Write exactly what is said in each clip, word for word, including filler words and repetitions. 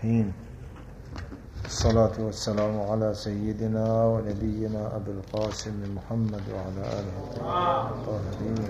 الرحيم. الصلاة والسلام على سيدنا ونبينا أبي القاسم محمد وعلى آله الطاهرين.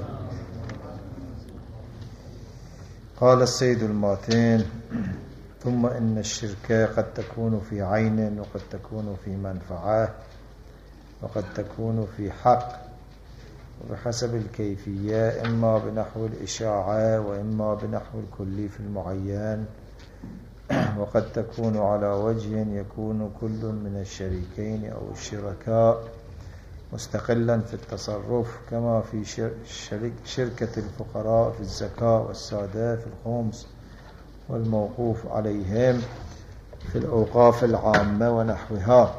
قال السيد الماتين: ثم إن الشرك قد تكون في عين، وقد تكون في منفعة، وقد تكون في حق، وبحسب الكيفية، إما بنحو الإشاعة وإما بنحو الكلي في المعين. وقد تكون على وجه يكون كل من الشريكين أو الشركاء مستقلا في التصرف، كما في شركة الفقراء في الزكاة، والسادة في الخمس، والموقوف عليهم في الأوقاف العامة ونحوها.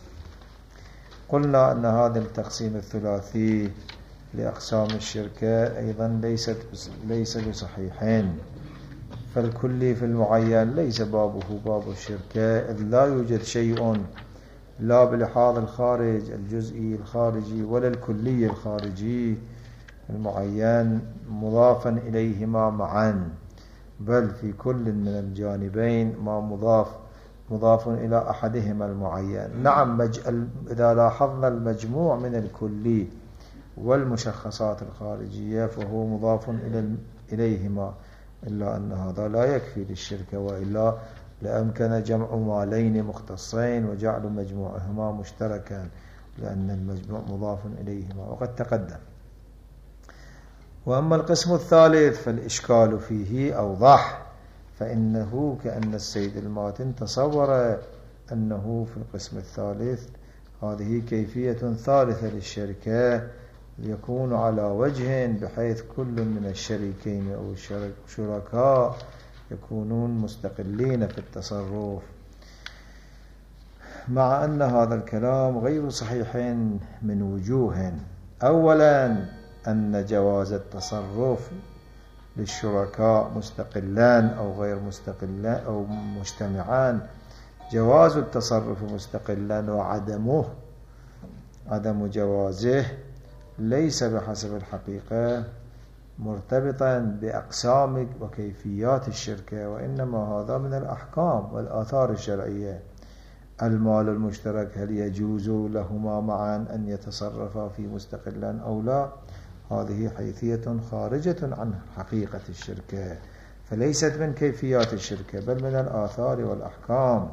قلنا أن هذا التقسيم الثلاثي لأقسام الشركة أيضا ليست ليس بصحيحين، فالكلي في المعين ليس بابه باب الشركة، إذ لا يوجد شيء لا بلحاظ الخارج الجزئي الخارجي ولا الكلي الخارجي المعين مضافا إليهما معا، بل في كل من الجانبين ما مضاف مضاف إلى أحدهما المعين. نعم، إذا لاحظنا المجموع من الكلي والمشخصات الخارجية فهو مضاف إليهما، إلا أن هذا لا يكفي للشركة، وإلا لأمكن جمع مالين مختصين وجعل مجموعهما مشتركا، لأن المجموع مضاف إليهما وقد تقدم. وأما القسم الثالث فالإشكال فيه أوضح، فإنه كأن السيد الماتن تصور أنه في القسم الثالث هذه كيفية ثالثة للشركة يكون على وجه بحيث كل من الشريكين أو الشركاء يكونون مستقلين في التصرف، مع أن هذا الكلام غير صحيح من وجوه. أولا، أن جواز التصرف للشركاء مستقلان أو غير مستقلان أو مجتمعان، جواز التصرف مستقلا وعدمه عدم جوازه ليس بحسب الحقيقة مرتبطا بأقسام وكيفيات الشركة، وإنما هذا من الأحكام والآثار الشرعية. المال المشترك هل يجوز لهما معا أن يتصرفا في مستقلا أو لا؟ هذه حيثية خارجة عن حقيقة الشركة، فليست من كيفيات الشركة بل من الآثار والأحكام.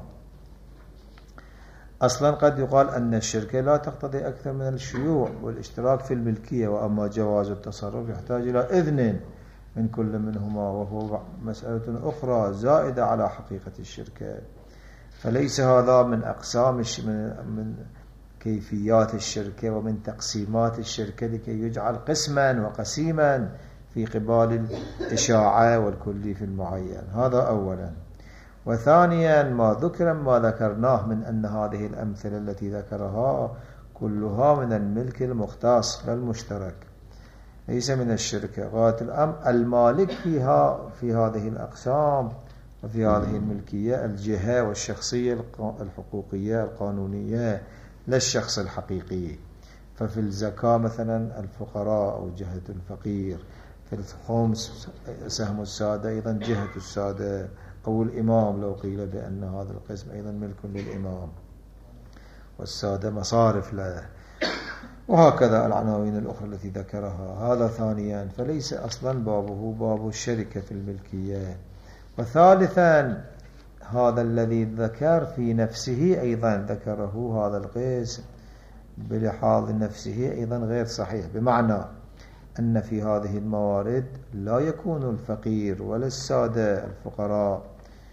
أصلا قد يقال أن الشركة لا تقتضي أكثر من الشيوع والاشتراك في الملكية، وأما جواز التصرف يحتاج إلى إذن من كل منهما، وهو مسألة أخرى زائدة على حقيقة الشركة. فليس هذا من أقسام من كيفيات الشركة ومن تقسيمات الشركة لكي يجعل قسما وقسيما في قبال الإشاعة والكلي في المعين. هذا أولا. وثانيا، ما ذكر ما ذكرناه من أن هذه الأمثلة التي ذكرها كلها من الملك المختص للمشترك، ليس من الشركة. غاية الأمر المالك فيها في هذه الأقسام وفي هذه الملكية الجهة والشخصية الحقوقية القانونية لا الشخص الحقيقي. ففي الزكاة مثلا الفقراء أو جهة الفقير، في الخمس سهم السادة أيضا جهة السادة، أو الإمام لو قيل بأن هذا القسم أيضا ملك للإمام والسادة مصارف له، وهكذا العناوين الأخرى التي ذكرها. هذا ثانيا، فليس أصلا بابه باب الشركة في الملكية. وثالثا، هذا الذي ذكر في نفسه أيضا ذكره هذا القسم بلحاظ نفسه أيضا غير صحيح، بمعنى أن في هذه الموارد لا يكون الفقير ولا السادة الفقراء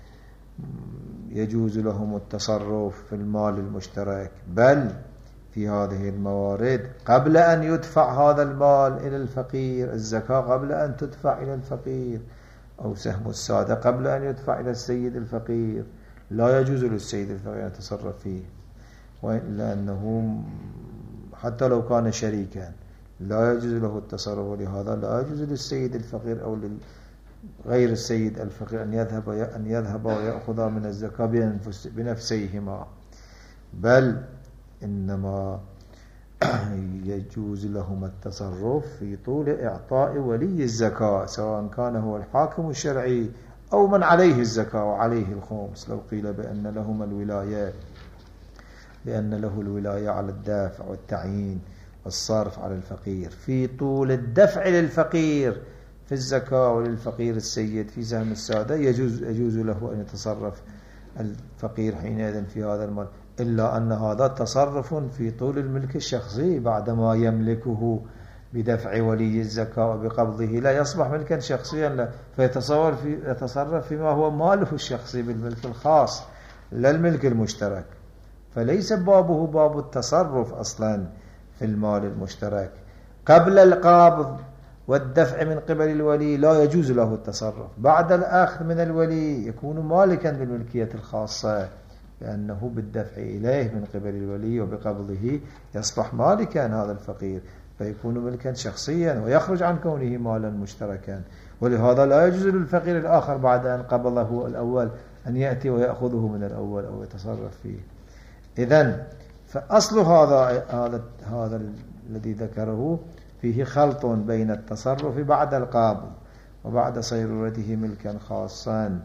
يجوز لهم التصرف في المال المشترك، بل في هذه الموارد قبل أن يدفع هذا المال إلى الفقير، الزكاة قبل أن تدفع إلى الفقير، أو سهم السادة قبل أن يدفع إلى السيد الفقير، لا يجوز للسيد الفقير أن يتصرف فيه، لأنه حتى لو كان شريكا لا يجوز له التصرف، ولهذا لا يجوز للسيد الفقير أو غير السيد الفقير أن يذهب أن يذهب ويأخذ من الزكاة بنفسيهما، بل إنما يجوز لهما التصرف في طول إعطاء ولي الزكاة، سواء كان هو الحاكم الشرعي أو من عليه الزكاة وعليه الخمس، لو قيل بأن لهما الولاية بأن له الولاية على الدافع والتعيين والصرف على الفقير في طول الدفع للفقير في الزكاة، وللفقير السيد في سهم السادة، يجوز, يجوز له أن يتصرف الفقير حينئذ في هذا المال، إلا أن هذا تصرف في طول الملك الشخصي بعدما يملكه بدفع ولي الزكاة وبقبضه، لا يصبح ملكا شخصيا لا، فيتصور في يتصرف فيما هو ماله الشخصي بالملك الخاص لا الملك المشترك، فليس بابه باب التصرف أصلا في المال المشترك. قبل القبض والدفع من قبل الولي لا يجوز له التصرف، بعد الأخذ من الولي يكون مالكا بالملكية الخاصة، لأنه بالدفع إليه من قبل الولي وبقبضه يصبح مالكا هذا الفقير، فيكون ملكا شخصيا ويخرج عن كونه مالا مشتركا. ولهذا لا يجوز للفقير الآخر بعد أن قبضه الأول أن يأتي ويأخذه من الأول أو يتصرف فيه. إذن فأصل هذا هذا هذا الذي ذكره فيه خلط بين التصرف بعد القبض وبعد صيرورته ملكا خاصا،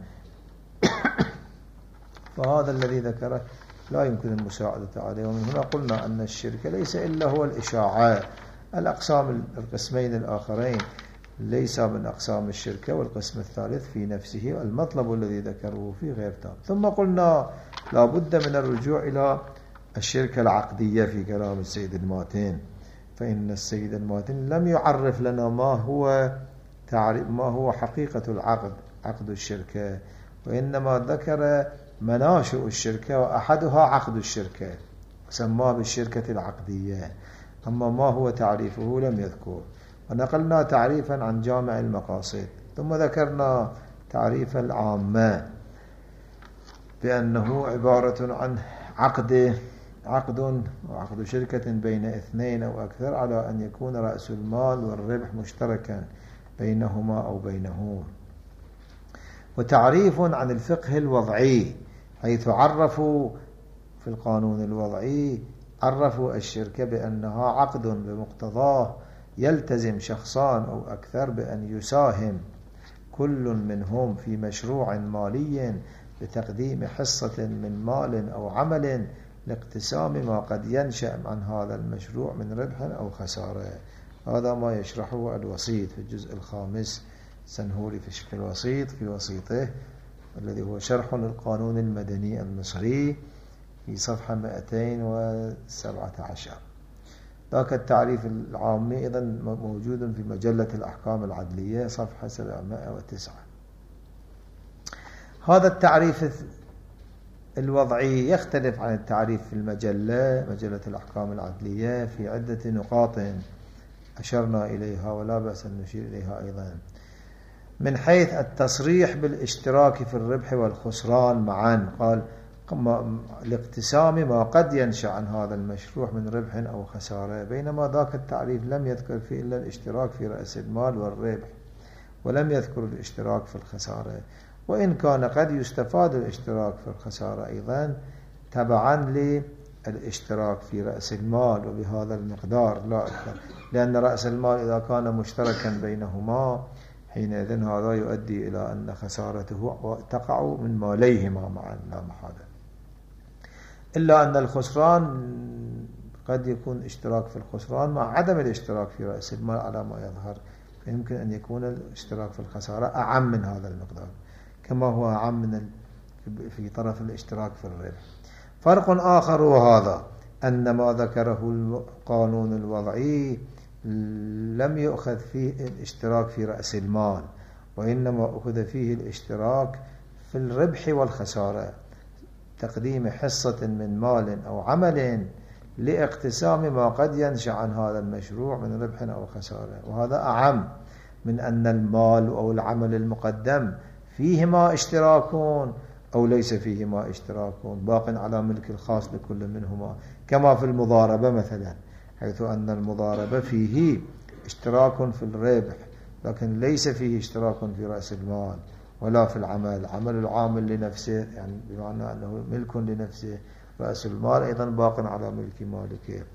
فهذا الذي ذكره لا يمكن المساعدة عليه. ومن هنا قلنا أن الشرك ليس إلا هو الإشاعة. الأقسام القسمين الآخرين ليس من أقسام الشركة، والقسم الثالث في نفسه المطلب الذي ذكره في غير تام. ثم قلنا لا بد من الرجوع إلى الشركة العقدية في كلام السيد الماتن، فإن السيد الماتن لم يعرف لنا ما هو تعريف ما هو حقيقة العقد عقد الشركة، وإنما ذكر مناشئ الشركة وأحدها عقد الشركة سماه بالشركة العقدية، أما ما هو تعريفه لم يذكر. ونقلنا تعريفا عن جامع المقاصد، ثم ذكرنا تعريف العامة بأنه عبارة عن عقد عقد وعقد شركة بين اثنين أو أكثر على أن يكون رأس المال والربح مشتركا بينهما أو بينهم. وتعريف عن الفقه الوضعي، حيث عرفوا في القانون الوضعي عرفوا الشركة بأنها عقد بمقتضاه يلتزم شخصان أو أكثر بأن يساهم كل منهم في مشروع مالي بتقديم حصة من مال أو عمل لاقتسام ما قد ينشأ عن هذا المشروع من ربح أو خسارة. هذا ما يشرحه الوسيط في الجزء الخامس سنهوري في الوسيط في وسيطه الذي هو شرح للقانون المدني المصري في صفحة مئتين وسبعة عشر. ذاك التعريف العامي إذن موجود في مجلة الأحكام العدلية صفحة سبعمائة وتسعة. هذا التعريف الوضعي يختلف عن التعريف في المجلة مجلة الأحكام العدلية في عدة نقاط أشرنا إليها ولا بأس أن نشير إليها أيضا، من حيث التصريح بالاشتراك في الربح والخسران معا، قال لاقتسام ما قد ينشأ عن هذا المشروع من ربح أو خسارة، بينما ذاك التعريف لم يذكر فيه إلا الاشتراك في رأس المال والربح ولم يذكر الاشتراك في الخسارة، وإن كان قد يستفاد الاشتراك في الخسارة أيضا تبعا للاشتراك في رأس المال وبهذا المقدار لا أكثر، لأن رأس المال إذا كان مشتركا بينهما حينئذ هذا يؤدي إلى أن خسارته تقع من ماليهما معا لا محالة، إلا أن الخسران قد يكون اشتراك في الخسران مع عدم الاشتراك في رأس المال على ما يظهر، فيمكن أن يكون الاشتراك في الخسارة أعم من هذا المقدار كما هو أعم من في طرف الاشتراك في الربح. فرق آخر وهذا أن ما ذكره القانون الوضعي لم يؤخذ فيه الاشتراك في رأس المال، وإنما أخذ فيه الاشتراك في الربح والخسارة، تقديم حصة من مال أو عمل لاقتسام ما قد ينشأ عن هذا المشروع من ربح أو خسارة، وهذا أعم من أن المال أو العمل المقدم فيهما اشتراك أو ليس فيهما اشتراك باق على ملك الخاص لكل منهما، كما في المضاربة مثلا، حيث أن المضاربة فيه اشتراك في الربح لكن ليس فيه اشتراك في رأس المال ولا في العمل، عمل العامل لنفسه يعني بمعنى أنه ملك لنفسه، رأس المال أيضا باق على ملك مالكه.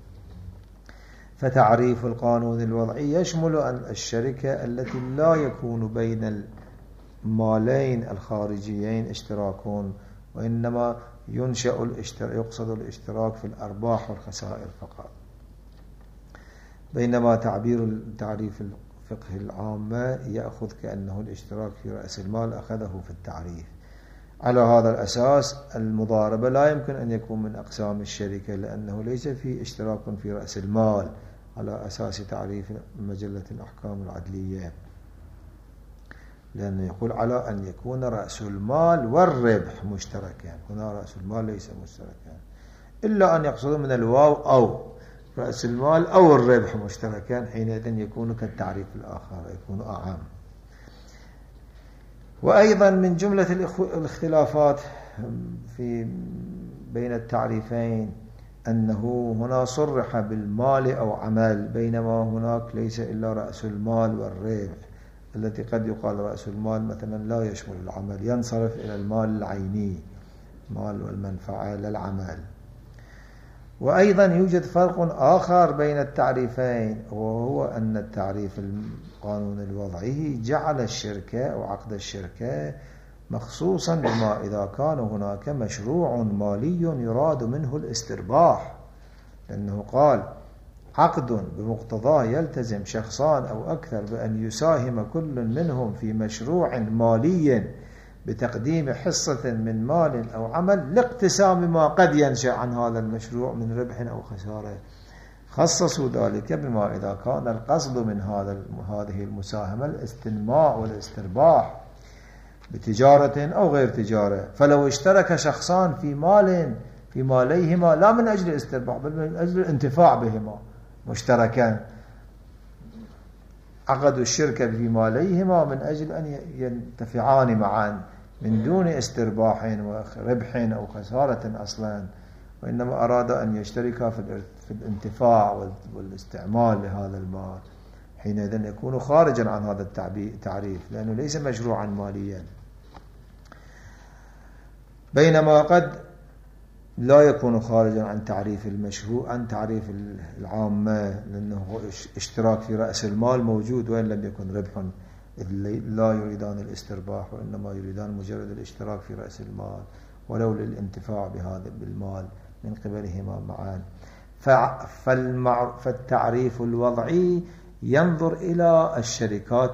فتعريف القانون الوضعي يشمل أن الشركة التي لا يكون بين مالين الخارجيين اشتراكون، وإنما ينشأ الاشتراك يقصد الاشتراك في الأرباح والخسائر فقط. بينما تعبير التعريف الفقه العامة يأخذ كأنه الاشتراك في رأس المال أخذه في التعريف. على هذا الأساس المضاربة لا يمكن أن يكون من أقسام الشركة، لأنه ليس في اشتراك في رأس المال على أساس تعريف مجلة الأحكام العدلية، لأنه يقول على أن يكون رأس المال والربح مشتركان. هنا رأس المال ليس مشتركان، إلا أن يقصدوا من الواو أو رأس المال أو الربح مشتركان، حينئذ يكون كالتعريف الآخر، يكون أعم. وأيضا من جملة الاختلافات في بين التعريفين أنه هنا صرح بالمال أو عمل، بينما هناك ليس إلا رأس المال والربح، التي قد يقال رأس المال مثلا لا يشمل العمل، ينصرف إلى المال العيني، مال والمنفعة للعمل. وأيضا يوجد فرق آخر بين التعريفين، وهو أن التعريف القانون الوضعي جعل الشركة أو عقد الشركة مخصوصا بما إذا كان هناك مشروع مالي يراد منه الاسترباح، لأنه قال عقد بمقتضاه يلتزم شخصان أو أكثر بأن يساهم كل منهم في مشروع مالي بتقديم حصة من مال أو عمل لاقتسام ما قد ينشأ عن هذا المشروع من ربح أو خسارة. خصصوا ذلك بما إذا كان القصد من هذا هذه المساهمة الاستنماء والاسترباح بتجارة أو غير تجارة. فلو اشترك شخصان في مال في ماليهما لا من أجل الاسترباح بل من أجل الانتفاع بهما مشتركان، عقدوا الشركة في ماليهما من أجل أن ينتفعان معا من دون استرباح وربح أو خسارة أصلا، وإنما أراد أن يشتركا في الانتفاع والاستعمال لهذا المال، حينئذ يكون خارجا عن هذا التعريف لأنه ليس مشروعا ماليا. بينما قد لا يكون خارجا عن تعريف المشروع عن تعريف العامة، لأنه اشتراك في رأس المال موجود وإن لم يكن ربح، إذ لا يريدان الاسترباح وإنما يريدان مجرد الاشتراك في رأس المال ولو للانتفاع بهذا بالمال من قبلهما معا. فالتعريف الوضعي ينظر إلى الشركات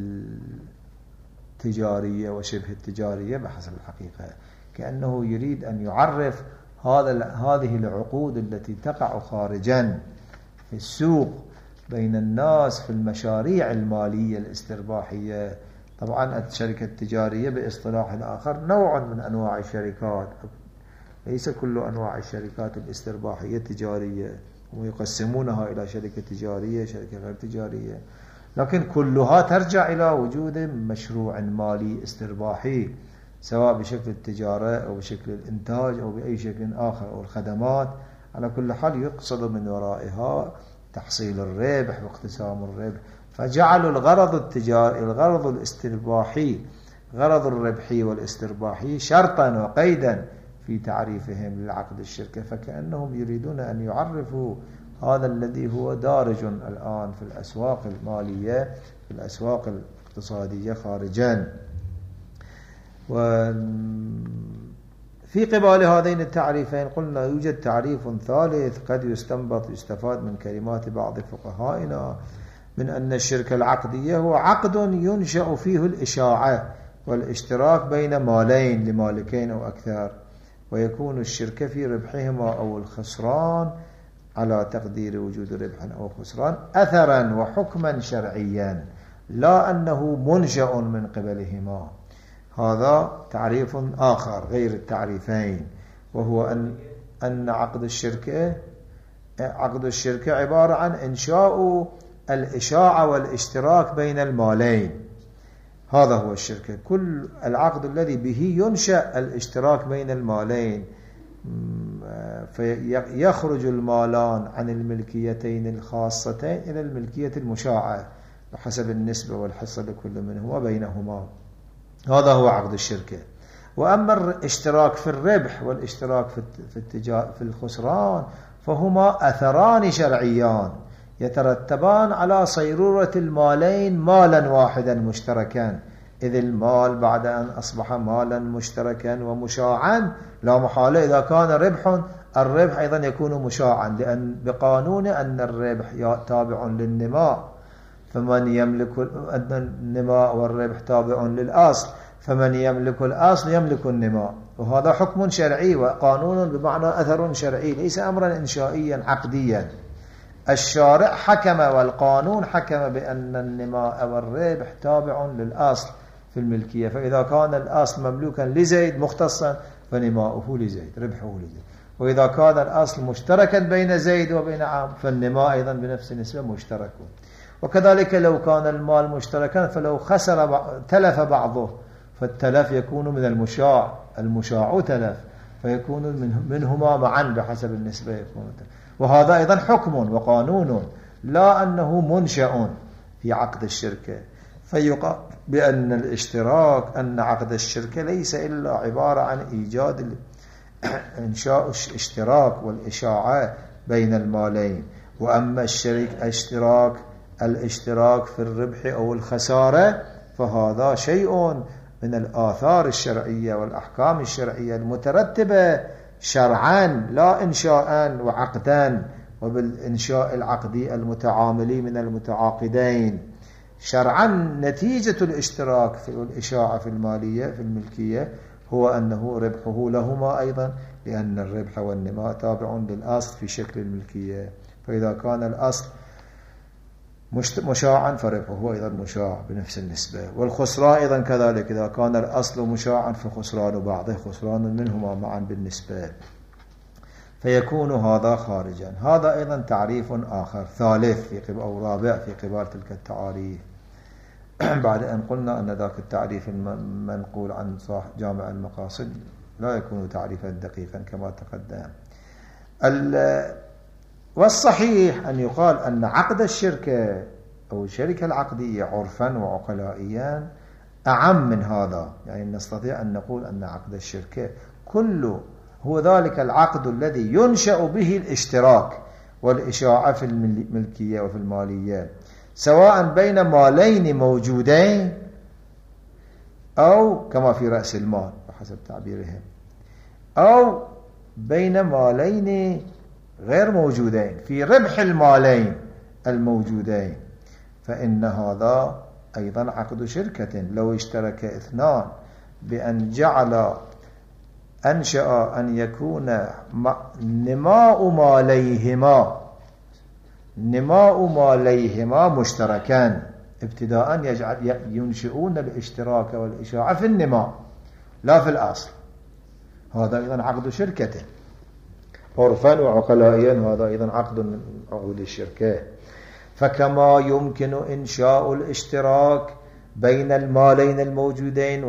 التجارية وشبه التجارية بحسب الحقيقة، كأنه يريد أن يعرف هذا هذه العقود التي تقع خارجا في السوق بين الناس في المشاريع المالية الاسترباحية. طبعا الشركة التجارية باصطلاح آخر نوع من أنواع الشركات، ليس كل أنواع الشركات الاسترباحية تجارية، ويقسمونها إلى شركة تجارية شركة غير تجارية، لكن كلها ترجع إلى وجود مشروع مالي استرباحي سواء بشكل التجارة أو بشكل الإنتاج أو بأي شكل آخر أو الخدمات. على كل حال يقصد من ورائها تحصيل الربح واقتسام الربح، فجعلوا الغرض التجاري الغرض الاسترباحي غرض الربحي والاسترباحي شرطا وقيدا في تعريفهم للعقد الشركة، فكأنهم يريدون أن يعرفوا هذا الذي هو دارج الآن في الأسواق المالية في الأسواق الاقتصادية خارجا. وفي قبال هذين التعريفين قلنا يوجد تعريف ثالث قد يستنبط يستفاد من كلمات بعض فقهائنا من أن الشركة العقدية هو عقد ينشأ فيه الإشاعة والاشتراك بين مالين لمالكين أو أكثر، ويكون الشركة في ربحهما أو الخسران على تقدير وجود ربح أو خسران أثرا وحكما شرعيا، لا أنه منشأ من قبلهما. هذا تعريف آخر غير التعريفين، وهو أن أن عقد الشركة عقد الشركة عبارة عن إنشاء الإشاعة والاشتراك بين المالين. هذا هو الشركة، كل العقد الذي به ينشأ الاشتراك بين المالين فيخرج المالان عن الملكيتين الخاصتين إلى الملكية المشاعة بحسب النسبة والحصة لكل منهما بينهما. هذا هو عقد الشركة. وأما الاشتراك في الربح والاشتراك في التجار في الخسران فهما أثران شرعيان يترتبان على صيرورة المالين مالا واحدا مشتركا، إذ المال بعد أن أصبح مالا مشتركا ومشاعا لا محالة إذا كان ربح الربح أيضا يكون مشاعا، لأن بقانون أن الربح تابع للنماء، فمن يملك أن النماء والربح تابع للأصل، فمن يملك الأصل يملك النماء، وهذا حكم شرعي وقانون بمعنى أثر شرعي ليس أمرا إنشائيا عقديا. الشارع حكم والقانون حكم بأن النماء والربح تابع للأصل في الملكية، فإذا كان الأصل مملوكا لزيد مختصا فنماؤه لزيد ربحه لزيد، وإذا كان الأصل مشتركا بين زيد وبين عام فالنماء أيضا بنفس النسبة مشترك. وكذلك لو كان المال مشتركا فلو خسر تلف بعضه فالتلف يكون من المشاع، المشاع تلف فيكون منهما معا بحسب النسبة يكون تلف. وهذا أيضا حكم وقانون لا أنه منشأ في عقد الشركة، فيقال بأن الاشتراك أن عقد الشركة ليس إلا عبارة عن إيجاد إنشاء الاشتراك والإشاعة بين المالين. وأما الشريك اشتراك الاشتراك في الربح أو الخسارة فهذا شيء من الآثار الشرعية والأحكام الشرعية المترتبة شرعا لا إنشاء وعقدا، وبالإنشاء العقدي المتعاملي من المتعاقدين. شرعا نتيجة الاشتراك في الإشاعة في المالية في الملكية هو أنه ربحه لهما أيضا، لأن الربح والنماء تابع للأصل في شكل الملكية، فإذا كان الأصل مشاعا فربحه أيضا مشاع بنفس النسبة. والخسران أيضا كذلك، إذا كان الأصل مشاعا فخسران بعضه خسران منهما معا بالنسبة، فيكون هذا خارجا. هذا أيضا تعريف آخر ثالث في قبال أو رابع في قبال تلك التعاريف، بعد أن قلنا أن ذاك التعريف المنقول عن صاحب جامع المقاصد لا يكون تعريفا دقيقا كما تقدم. والصحيح أن يقال أن عقد الشركة أو الشركة العقدية عرفا وعقلائيا أعم من هذا، يعني نستطيع أن نقول أن عقد الشركة كله هو ذلك العقد الذي ينشأ به الاشتراك والإشاعة في الملكية وفي المالية، سواء بين مالين موجودين أو كما في رأس المال بحسب تعبيرهم، أو بين مالين غير موجودين في ربح المالين الموجودين، فإن هذا أيضا عقد شركة. لو اشترك اثنان بأن جعل أنشأ أن يكون نماء ماليهما نماء ماليهما مشتركان ابتداء، يجعل ينشئون الاشتراك والإشاعة في النماء لا في الأصل، هذا أيضا عقد شركة عرفا وعقلائيا، هذا أيضا عقد من عقود الشركة. فكما يمكن إنشاء الاشتراك بين المالين الموجودين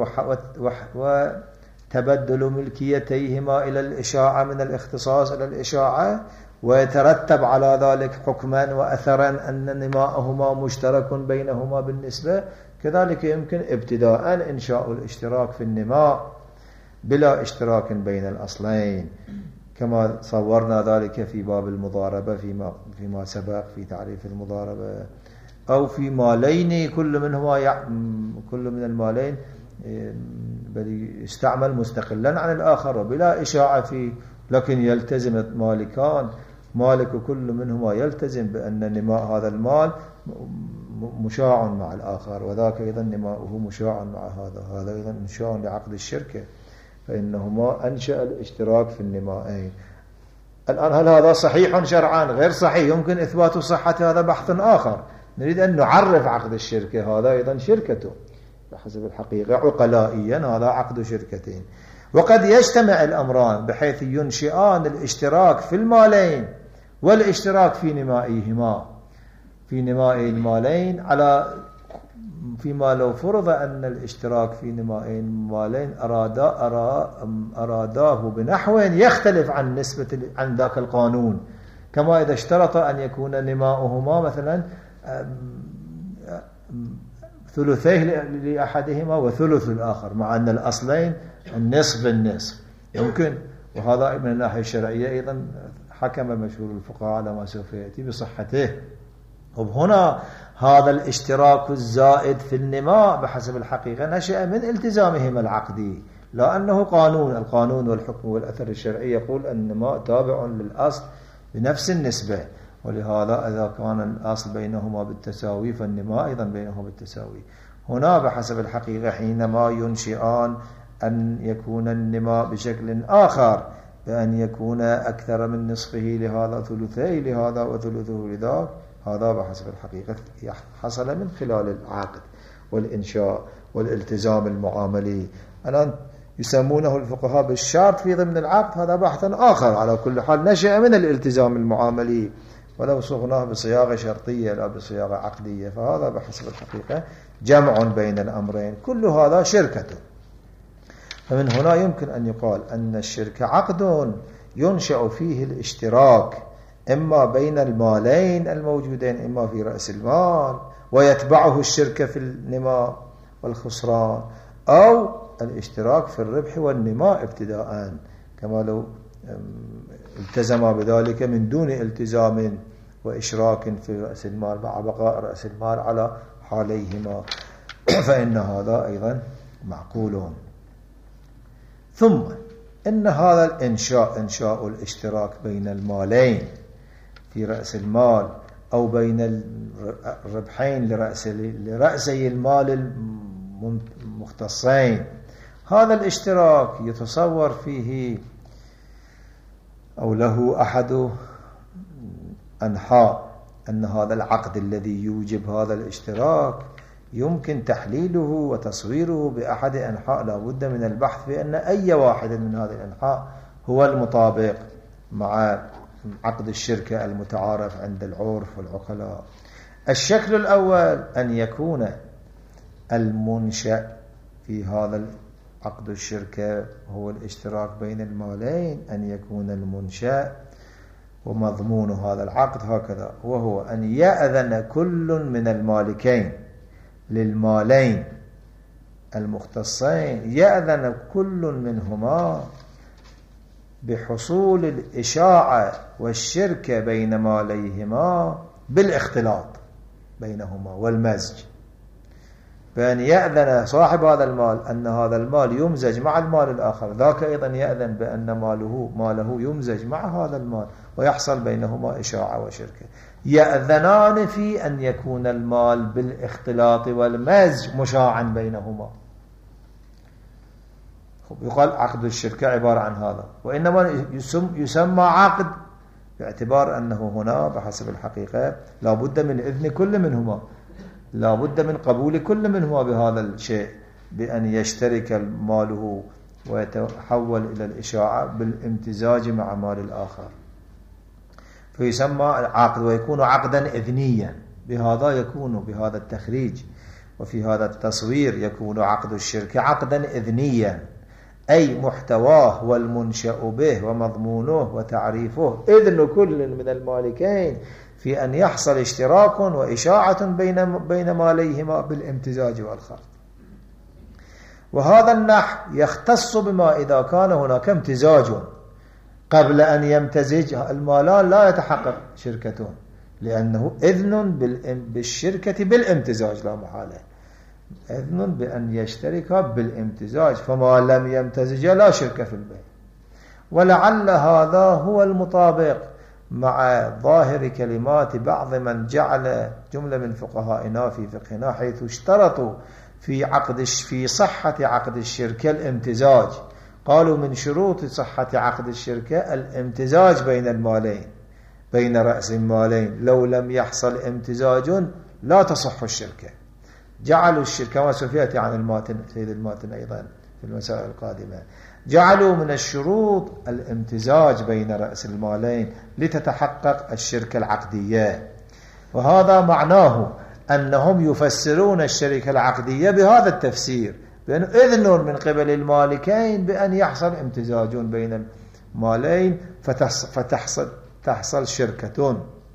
وتبدل ملكيتيهما إلى الإشاعة من الاختصاص إلى الإشاعة، ويترتب على ذلك حكما وأثرا أن نماءهما مشترك بينهما بالنسبة، كذلك يمكن ابتداء إنشاء الاشتراك في النماء بلا اشتراك بين الأصلين، كما صورنا ذلك في باب المضاربة فيما فيما سبق في تعريف المضاربة، أو في مالين كل منهما يع... كل من المالين بل يستعمل مستقلا عن الآخر وبلا إشاعة فيه، لكن يلتزم المالكان مالك كل منهما يلتزم بأن نماء هذا المال مشاع مع الآخر، وذاك أيضا نماؤه مشاع مع هذا، هذا أيضا إنشاء لعقد الشركة، فإنهما أنشأ الاشتراك في النمائين. الآن هل هذا صحيح شرعا غير صحيح؟ يمكن إثبات صحة هذا بحث آخر. نريد أن نعرف عقد الشركة، هذا أيضا شركته بحسب الحقيقة عقلائيا، هذا عقد شركتين. وقد يجتمع الأمران بحيث ينشئان الاشتراك في المالين والاشتراك في نمائهما في نماء المالين، على فيما لو فرض أن الاشتراك في نماء المالين أرادا أراداه بنحو يختلف عن نسبة عن ذاك القانون، كما إذا اشترط أن يكون نماؤهما مثلا ثلثيه لأحدهما وثلث الآخر، مع أن الأصلين النصف بالنصف يمكن. وهذا من الناحية الشرعية أيضا حكم مشهور الفقهاء على ما سوف يأتي بصحته. وهنا هذا الاشتراك الزائد في النماء بحسب الحقيقة نشأ من التزامهما العقدي، لا أنه قانون. القانون والحكم والأثر الشرعي يقول النماء تابع للأصل بنفس النسبة، ولهذا إذا كان الأصل بينهما بالتساوي فالنماء أيضا بينهما بالتساوي. هنا بحسب الحقيقة حينما ينشئان أن يكون النماء بشكل آخر، بأن يكون أكثر من نصفه لهذا ثلثي لهذا وثلثه لذاك، هذا بحسب الحقيقة حصل من خلال العقد والإنشاء والالتزام المعاملي. الآن يسمونه الفقهاء بالشرط في ضمن العقد، هذا بحث آخر. على كل حال نشأ من الالتزام المعاملي، ولو صغناه بصياغة شرطية لا بصياغة عقدية، فهذا بحسب الحقيقة جمع بين الأمرين، كل هذا شركة. فمن هنا يمكن أن يقال أن الشركة عقد ينشأ فيه الاشتراك إما بين المالين الموجودين، إما في رأس المال ويتبعه الشركة في النماء والخسران، أو الاشتراك في الربح والنماء ابتداء، كما لو التزم بذلك من دون التزام وإشراك في رأس المال مع بقاء رأس المال على حاليهما، فإن هذا أيضا معقول. ثم إن هذا الإنشاء إنشاء الاشتراك بين المالين في رأس المال أو بين الربحين لرأس لرأسي المال المختصين، هذا الاشتراك يتصور فيه أو له أحد أنحاء أن هذا العقد الذي يوجب هذا الاشتراك يمكن تحليله وتصويره بأحد أنحاء، لا بد من البحث بأن أي واحد من هذه الأنحاء هو المطابق مع عقد الشركة المتعارف عند العرف والعقلاء. الشكل الأول أن يكون المنشأ في هذا عقد الشركة هو الاشتراك بين المالين، أن يكون المنشأ ومضمون هذا العقد هكذا، وهو أن يأذن كل من المالكين للمالين المختصين، يأذن كل منهما بحصول الإشاعة والشركة بين ماليهما بالاختلاط بينهما والمزج، بأن يأذن صاحب هذا المال أن هذا المال يمزج مع المال الآخر، ذاك أيضا يأذن بأن ماله ماله يمزج مع هذا المال ويحصل بينهما إشاعة وشركة. يأذنان في أن يكون المال بالاختلاط والمزج مشاعا بينهما. يقال عقد الشركة عبارة عن هذا، وإنما يسمى عقد باعتبار أنه هنا بحسب الحقيقة لا بد من إذن كل منهما، لا بد من قبول كل منهما بهذا الشيء، بأن يشترك ماله ويتحول إلى الإشاعة بالامتزاج مع مال الآخر، فيسمى عقد ويكون عقدا إذنيا. بهذا يكون بهذا التخريج وفي هذا التصوير يكون عقد الشركة عقدا إذنيا، أي محتواه والمنشأ به ومضمونه وتعريفه إذن كل من المالكين في أن يحصل اشتراك وإشاعة بين بين ماليهما بالامتزاج والخلط. وهذا النحو يختص بما إذا كان هناك امتزاج قبل أن يمتزج المالان لا يتحقق شركتون، لأنه إذن بالشركة بالامتزاج لا محالة، إذن بأن يشترك بالامتزاج، فما لم يمتزج لا شركة في البيع. ولعل هذا هو المطابق مع ظاهر كلمات بعض من جعل جملة من فقهائنا في فقهنا حيث اشترطوا في عقد في صحة عقد الشركة الامتزاج، قالوا من شروط صحة عقد الشركة الامتزاج بين المالين بين رأس المالين، لو لم يحصل امتزاج لا تصح الشركة. جعلوا الشركة كما سوف يأتي عن الماتن سيد الماتن أيضا في المسائل القادمة، جعلوا من الشروط الامتزاج بين رأس المالين لتتحقق الشركة العقدية. وهذا معناه أنهم يفسرون الشركة العقدية بهذا التفسير، بأن إذن من قبل المالكين بأن يحصل امتزاج بين المالين فتحصل تحصل شركة،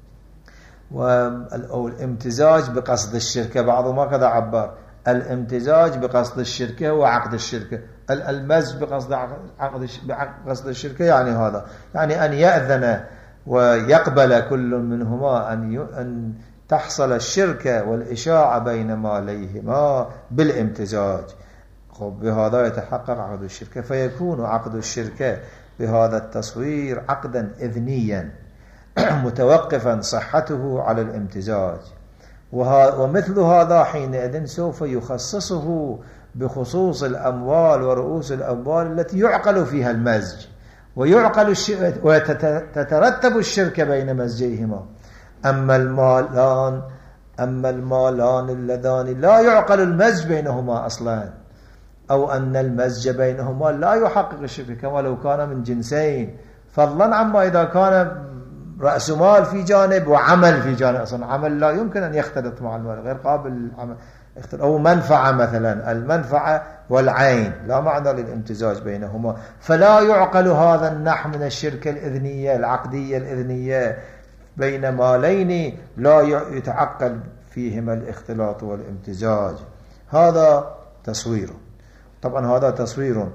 أو الامتزاج بقصد الشركة. بعضهم هكذا عبر، الامتزاج بقصد الشركة وعقد الشركة، المزج بقصد عقد بقصد الشركة، يعني هذا يعني أن يأذن ويقبل كل منهما أن تحصل الشركة والإشاعة بين ماليهما بالامتزاج. بهذا يتحقق عقد الشركة، فيكون عقد الشركة بهذا التصوير عقدا إذنيا متوقفا صحته على الامتزاج. ومثل هذا حينئذ سوف يخصصه بخصوص الأموال ورؤوس الأموال التي يعقل فيها المزج، ويعقل وتترتب الشركة بين مزجيهما. أما المالان أما المالان اللذان لا يعقل المزج بينهما أصلا، أو أن المزج بينهما لا يحقق الشركة كما لو كان من جنسين، فضلا عما إذا كان رأس مال في جانب وعمل في جانب. أصلا عمل لا يمكن أن يختلط مع المال، غير قابل للعمل. أو منفعة مثلا، المنفعة والعين لا معنى للامتزاج بينهما، فلا يعقل هذا النحو من الشركة الإذنية العقدية الإذنية بين مالين لا يتعقل فيهما الاختلاط والامتزاج. هذا تصوير. طبعا هذا تصوير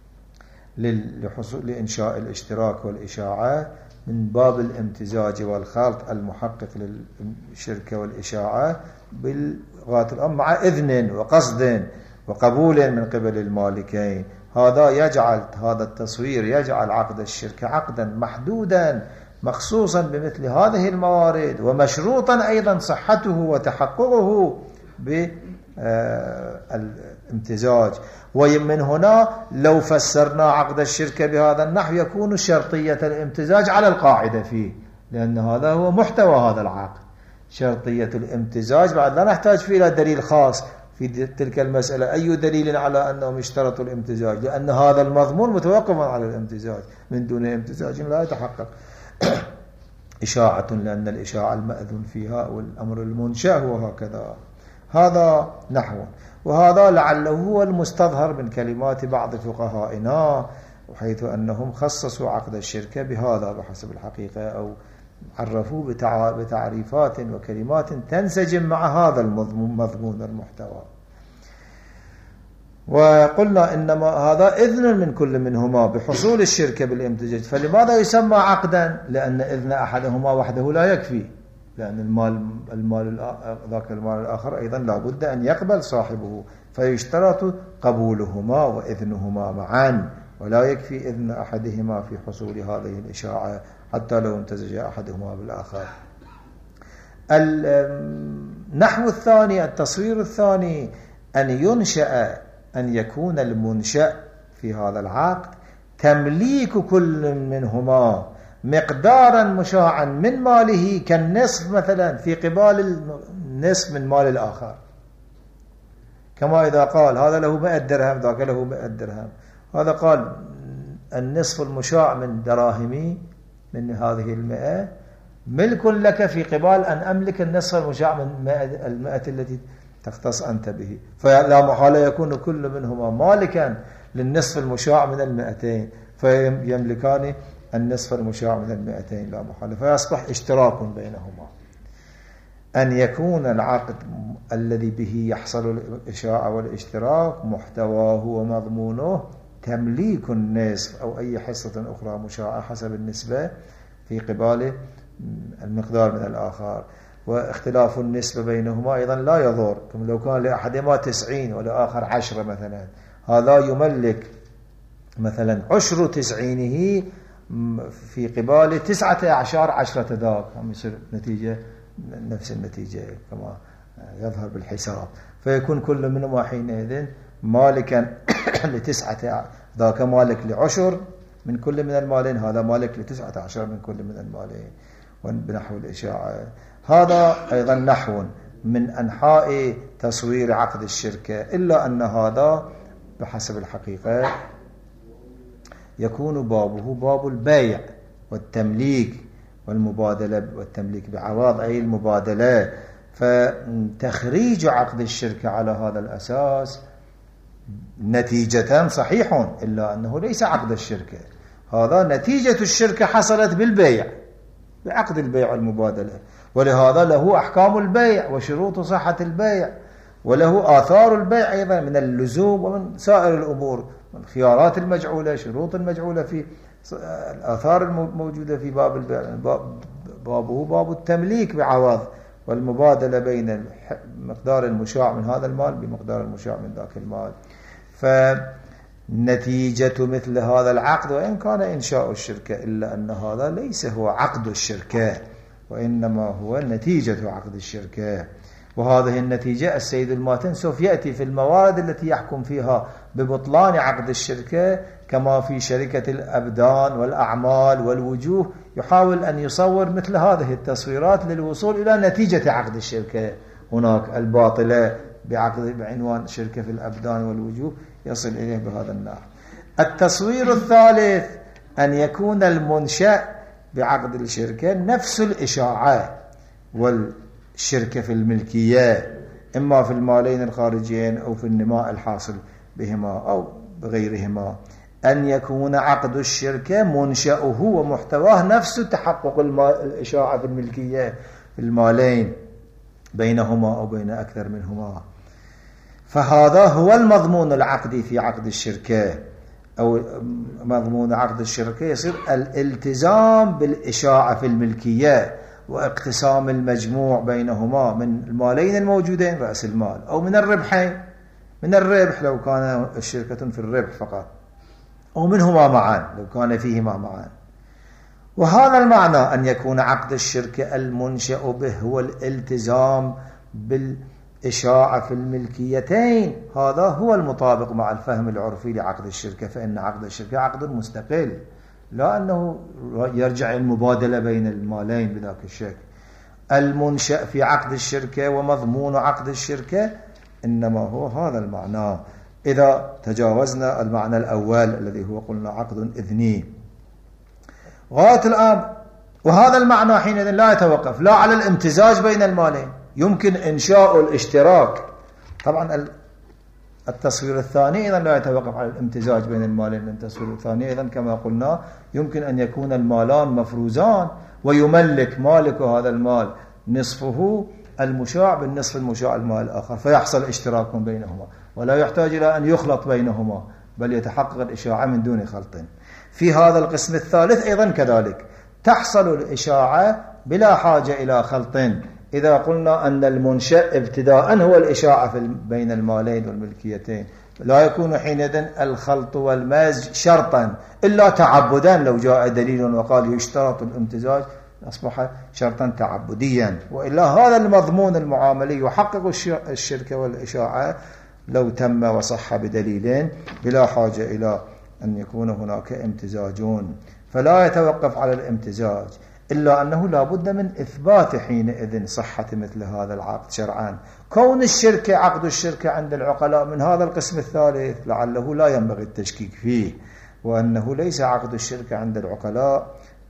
لحصول لإنشاء الاشتراك والإشاعة من باب الامتزاج والخلط المحقق للشركة والإشاعة بالغات الأم مع إذن وقصد وقبول من قبل المالكين. هذا يجعل هذا التصوير يجعل عقد الشركة عقدا محدودا مخصوصا بمثل هذه الموارد، ومشروطا أيضا صحته وتحققه بالامتزاج. ومن هنا لو فسرنا عقد الشركة بهذا النحو يكون شرطية الامتزاج على القاعدة فيه، لأن هذا هو محتوى هذا العقد، شرطية الامتزاج. بعد لا نحتاج فيه إلى دليل خاص في تلك المسألة، أي دليل على أنهم اشترطوا الامتزاج، لأن هذا المضمون متوقف على الامتزاج، من دون امتزاج لا يتحقق. إشاعة لأن الإشاعة المأذون فيها والأمر المنشأ وهكذا. هذا نحو. وهذا لعله هو المستظهر من كلمات بعض فقهائنا، وحيث أنهم خصصوا عقد الشركة بهذا بحسب الحقيقة، أو عرفوه بتعريفات وكلمات تنسجم مع هذا المضمون المحتوى. وقلنا إنما هذا إذن من كل منهما بحصول الشركة بالامتزاج. فلماذا يسمى عقدا؟ لأن إذن أحدهما وحده لا يكفي، لأن المال المال ذاك المال الآخر أيضا لا بد أن يقبل صاحبه، فيشترط قبولهما وإذنهما معا، ولا يكفي إذن أحدهما في حصول هذه الإشاعة حتى لو امتزج أحدهما بالآخر. النحو الثاني، التصوير الثاني، أن ينشأ أن يكون المنشأ في هذا العقد تمليك كل منهما مقدارا مشاعا من ماله كالنصف مثلا في قبال النصف من مال الآخر، كما إذا قال هذا له مئة درهم ذاك له مئة درهم، هذا قال النصف المشاع من دراهمي من هذه المئة ملك لك في قبال أن أملك النصف المشاع من المئة التي تختص أنت به، فلا محالة يكون كل منهما مالكا للنصف المشاع من المئتين، فيملكان النصف المشاع من المئتين لا محالة، فيصبح اشتراك بينهما. أن يكون العقد الذي به يحصل الإشاعة والاشتراك محتواه ومضمونه تمليك النصف أو أي حصة أخرى مشاعة حسب النسبة في قبال المقدار من الآخر. واختلاف النسبة بينهما أيضا لا يضر، كما لو كان لأحدهما تسعين ولآخر عشرة مثلا، هذا يملك مثلا عشر تسعينه في قبال تسعة عشر عشرة ذاك، هم يصير نتيجة نفس النتيجة كما يظهر بالحساب، فيكون كل منهما حينئذ مالكا لتسعة، ذاك مالك لعشر من كل من المالين، هذا مالك لتسعة عشر من كل من المالين، بنحو الإشاعة. هذا أيضا نحو من أنحاء تصوير عقد الشركة، إلا أن هذا بحسب الحقيقة يكون بابه باب البيع والتمليك والمبادلة، والتمليك بعوض أي المبادلة. فتخريج عقد الشركة على هذا الأساس نتيجة صحيح، إلا أنه ليس عقد الشركة، هذا نتيجة الشركة حصلت بالبيع، بعقد البيع والمبادلة، ولهذا له أحكام البيع وشروط صحة البيع، وله آثار البيع أيضا من اللزوم ومن سائر الأمور، من خيارات المجعولة، شروط المجعولة، في الآثار الموجودة في باب البيع. بابه باب التمليك بعوض والمبادلة بين مقدار المشاع من هذا المال بمقدار المشاع من ذاك المال. فنتيجة مثل هذا العقد، وإن كان إنشاء الشركة، إلا أن هذا ليس هو عقد الشركة، وإنما هو نتيجة عقد الشركة. وهذه النتيجة السيد الماتن سوف يأتي في الموارد التي يحكم فيها ببطلان عقد الشركة، كما في شركة الأبدان والأعمال والوجوه، يحاول أن يصور مثل هذه التصويرات للوصول إلى نتيجة عقد الشركة هناك الباطلة بعقد بعنوان شركة في الأبدان والوجوه، يصل إليه بهذا النحو. التصوير الثالث أن يكون المنشأ بعقد الشركة نفس الإشاعة والشركة في الملكية، إما في المالين الخارجيين أو في النماء الحاصل بهما أو بغيرهما، أن يكون عقد الشركة منشأه ومحتواه نفس تحقق الإشاعة في الملكية في المالين بينهما أو بين أكثر منهما. فهذا هو المضمون العقدي في عقد الشركة، أو مضمون عقد الشركة يصير الالتزام بالإشاعة في الملكية واقتسام المجموع بينهما من المالين الموجودين رأس المال، أو من الربحين، من الربح لو كان الشركة في الربح فقط، أو منهما معا لو كان فيهما معا. وهذا المعنى أن يكون عقد الشركة المنشأ به هو الالتزام بالإشاعة في الملكيتين، هذا هو المطابق مع الفهم العرفي لعقد الشركة. فإن عقد الشركة عقد مستقل، لا أنه يرجع المبادلة بين المالين بذاك الشكل. المنشأ في عقد الشركة ومضمون عقد الشركة إنما هو هذا المعنى، إذا تجاوزنا المعنى الأول الذي هو قلنا عقد إذني. غاية الآن وهذا المعنى حينئذ لا يتوقف لا على الامتزاج بين المالين، يمكن إنشاء الاشتراك. طبعا التصوير الثاني إذن لا يتوقف على الامتزاج بين المالين. التصوير الثاني إذن كما قلنا يمكن أن يكون المالان مفروزان ويملك مالك هذا المال نصفه المشاع بالنصف المشاع المال الآخر، فيحصل اشتراك بينهما ولا يحتاج إلى أن يخلط بينهما، بل يتحقق الإشاعة من دون خلط. في هذا القسم الثالث أيضا كذلك تحصل الإشاعة بلا حاجة إلى خلط، إذا قلنا أن المنشأ ابتداء هو الإشاعة بين المالين والملكيتين، لا يكون حينئذ الخلط والمزج شرطا إلا تعبدا. لو جاء دليل وقال يشترط الامتزاج أصبح شرطا تعبديا، وإلا هذا المضمون المعاملي يحقق الشركة والإشاعة لو تم وصح بدليلين بلا حاجة إلى أن يكون هناك امتزاجون. فلا يتوقف على الامتزاج، إلا أنه لا بد من إثبات حينئذ صحة مثل هذا العقد شرعا. كون الشركة عقد الشركة عند العقلاء من هذا القسم الثالث لعله لا ينبغي التشكيك فيه، وأنه ليس عقد الشركة عند العقلاء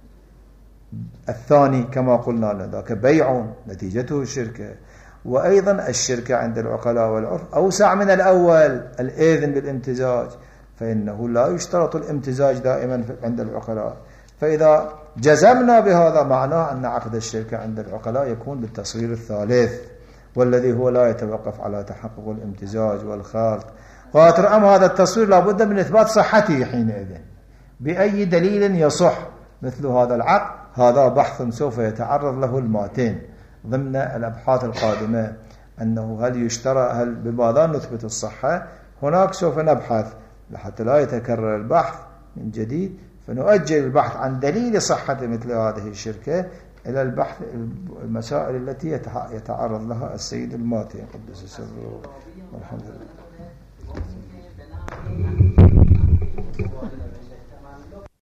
الثاني كما قلنا ذاك بيع نتيجته الشركة، وأيضا الشركة عند العقلاء والعرف أوسع من الأول الإذن بالامتزاج، فإنه لا يشترط الامتزاج دائما عند العقلاء. فإذا جزمنا بهذا معناه أن عقد الشركة عند العقلاء يكون بالتصوير الثالث، والذي هو لا يتوقف على تحقق الامتزاج والخلط. قاتر أم هذا التصوير لابد من إثبات صحته حينئذ بأي دليل يصح مثل هذا العقد. هذا بحث سوف يتعرض له الماتين ضمن الأبحاث القادمة، أنه هل يشترى، هل بماذا نثبت الصحة. هناك سوف نبحث حتى لا يتكرر البحث من جديد، فنؤجل البحث عن دليل صحة مثل هذه الشركة إلى البحث المسائل التي يتعرض لها السيد الماتين قدس سره والحمد لله.